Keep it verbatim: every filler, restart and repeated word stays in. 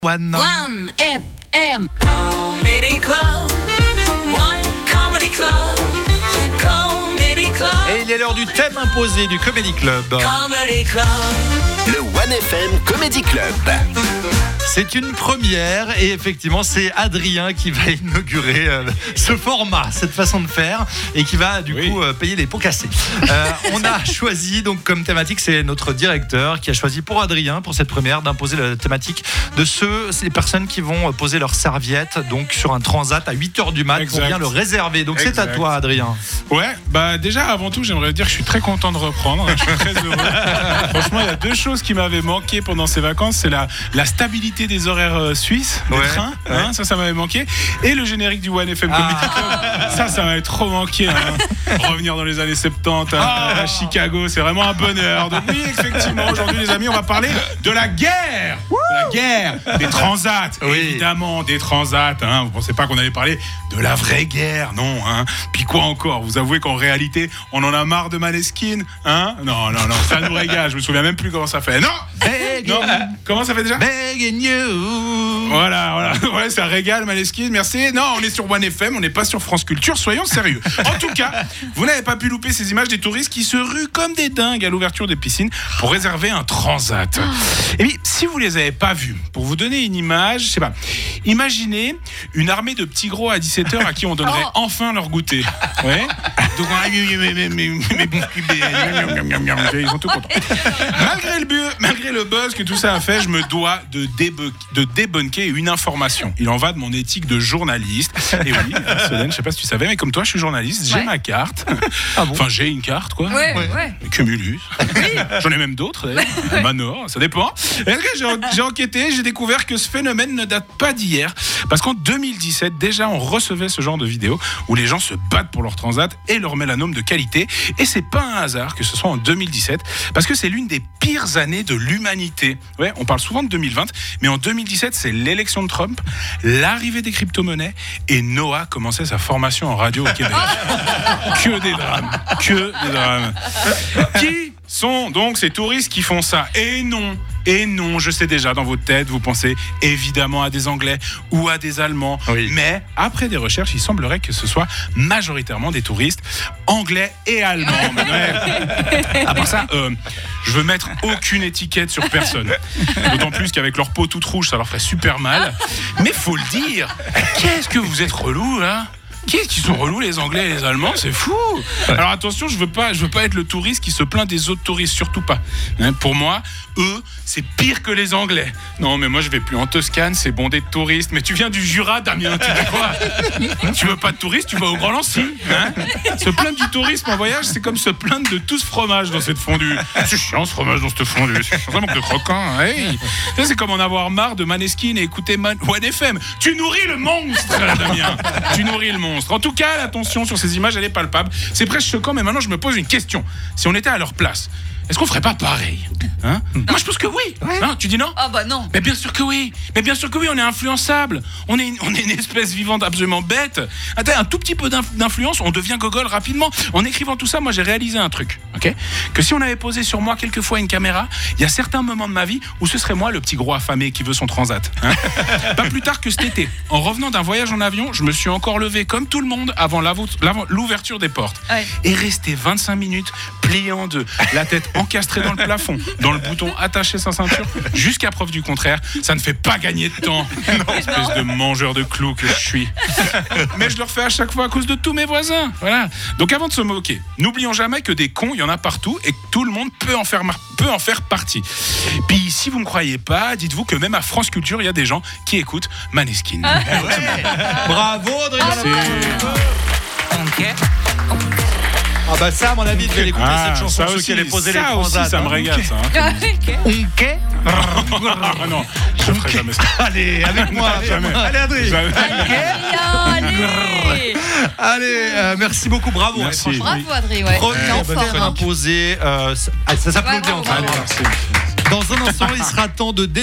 One. One F M Comedy Club. One Comedy Club. Comedy Club. Et il est l'heure du thème imposé du Comedy Club. Comedy Club. Le One F M Comedy Club. C'est une première et effectivement c'est Adrien qui va inaugurer euh, ce format, cette façon de faire et qui va du oui. coup euh, payer les pots cassés. Euh, on a choisi donc comme thématique, c'est notre directeur qui a choisi pour Adrien, pour cette première, d'imposer la thématique de ceux, ces personnes qui vont poser leur serviette donc sur un transat à huit heures du mat Exact. pour bien le réserver. Donc Exact. c'est à toi Adrien. Ouais, bah déjà avant tout j'aimerais dire que je suis très content de reprendre, je suis très heureux. Franchement il y a deux choses qui m'avaient manqué pendant ces vacances, c'est la, la stabilité des horaires euh, suisses, des Ouais, trains, ouais. hein, ça ça m'avait manqué, et le générique du One F M Comedy Club, ça ça m'avait trop manqué, hein. Revenir dans les années soixante-dix à, à Chicago, c'est vraiment un bonheur. Donc oui effectivement aujourd'hui les amis on va parler de la guerre, de la guerre, des transats, Oui. évidemment des transats, hein. Vous pensez pas qu'on allait parler de la vraie guerre, non, hein. Puis quoi encore, vous avouez qu'en réalité on en a marre de Maneskin, hein. Non, non, non, ça nous régale, je me souviens même plus comment ça fait. Non, non, comment ça fait déjà? Begging you. Voilà, voilà, ouais, ça régale Maneskin, merci. Non, on est sur One F M, on n'est pas sur France Culture, soyons sérieux. En tout cas, vous n'avez pas pu louper ces images des touristes qui se ruent comme des dingues à l'ouverture des piscines pour réserver un transat. Et puis, si vous les avez pas vus, pour vous donner une image, je sais pas, imaginez une armée de petits gros à dix-sept heures à qui on donnerait enfin leur goûter. Ouais. Donc, ils sont tout contents. Malgré le, bu- malgré le buzz que tout ça a fait, je me dois de, débu- de débunker une information. Il en va de mon éthique de journaliste. Et oui, Solène, je sais pas si tu savais, mais comme toi, je suis journaliste, j'ai Ouais. ma carte. Ah bon? Enfin, j'ai une carte, quoi. Ouais, ouais. Cumulus. J'en ai même d'autres, d'ailleurs. Manor, ça dépend. Et après, j'ai, j'ai enquêté, j'ai découvert que ce phénomène ne date pas d'hier. Parce qu'en deux mille dix-sept, déjà, on recevait ce genre de vidéos où les gens se battent pour leur transat et leur mélanome de qualité. Et c'est pas un hasard que ce soit en deux mille dix-sept, parce que c'est l'une des pires années de l'humanité. Ouais, on parle souvent de deux mille vingt, mais en deux mille dix-sept, c'est l'élection de Trump, l'arrivée des crypto-monnaies et Noah commençait sa formation en radio au Québec. Que des drames, que des drames. Qui sont donc ces touristes qui font ça? Et non, et non, je sais déjà, dans votre tête, vous pensez évidemment à des Anglais ou à des Allemands. Oui. Mais après des recherches, il semblerait que ce soit majoritairement des touristes anglais et allemands. Ouais. À part ça, euh, je veux mettre aucune étiquette sur personne. D'autant plus qu'avec leur peau toute rouge, ça leur ferait super mal. Mais faut le dire, qu'est-ce que vous êtes relous, là? Qu'est-ce qu'ils sont relous les Anglais et les Allemands, c'est fou. Alors attention, je veux pas, je veux pas être le touriste qui se plaint des autres touristes, surtout pas. Hein, pour moi, eux, c'est pire que les Anglais. Non, mais moi je vais plus en Toscane, c'est bondé de touristes. Mais tu viens du Jura, Damien, tu veux quoi? Tu veux pas de touristes, tu vas au Grand Lancy. Hein, se plaindre du tourisme en voyage, c'est comme se plaindre de tout ce fromage dans cette fondue. C'est chiant ce fromage dans cette fondue, c'est chiant, ça manque de croquant. Hey. Ça, c'est comme en avoir marre de Maneskin et écouter Man- One F M. Tu nourris le monstre, Damien. Tu nourris le monstre. En tout cas, l'attention sur ces images, elle est palpable. C'est presque choquant, mais maintenant, je me pose une question. Si on était à leur place, est-ce qu'on ferait pas pareil, hein? Moi, je pense que oui. Hein, tu dis non? Ah bah non. Mais bien sûr que oui. Mais bien sûr que oui, on est influençable. On est, on est une espèce vivante absolument bête. Attends, un tout petit peu d'inf- d'influence, on devient gogol rapidement. En écrivant tout ça, moi, j'ai réalisé un truc, ok? Que si on avait posé sur moi quelquefois une caméra, il y a certains moments de ma vie où ce serait moi le petit gros affamé qui veut son transat. Hein. Pas plus tard que cet été, en revenant d'un voyage en avion, je me suis encore levé comme tout le monde avant, l'avo- l'avant- l'ouverture des portes. Ouais. Et resté vingt-cinq minutes plié en deux, la tête encastrée dans le plafond, dans le bouton attaché sa ceinture, jusqu'à preuve du contraire, ça ne fait pas gagner de temps. Espèce de mangeur de clous que je suis. Mais je le refais à chaque fois à cause de tous mes voisins. Voilà. Donc avant de se moquer, n'oublions jamais que des cons, il y en a partout et que tout le monde peut en faire, mar- peut en faire partie. Puis si vous ne me croyez pas, dites-vous que même à France Culture, il y a des gens qui écoutent Maneskin. Bravo Adrien. C'est... Ah bah ça à mon avis, il devait l'écouter Ah, cette chanson, ça ceux aussi, qui allaient poser les ça aussi, transats. ça me hein. régale, ça. Hein. Ok. Ah non, je ferai jamais ça. Allez, avec moi. Jamais. Allez Adrien. Jamais. Allez. Allez, euh, merci beaucoup, bravo. Merci. Ouais, franchement, Bravo Adrien, ouais. Première T'es en bonne forme, thème hein. imposée. euh, ça, ah, ça s'applaudit Ouais, en bravo, tout cas. bravo. Dans un instant, il sera temps de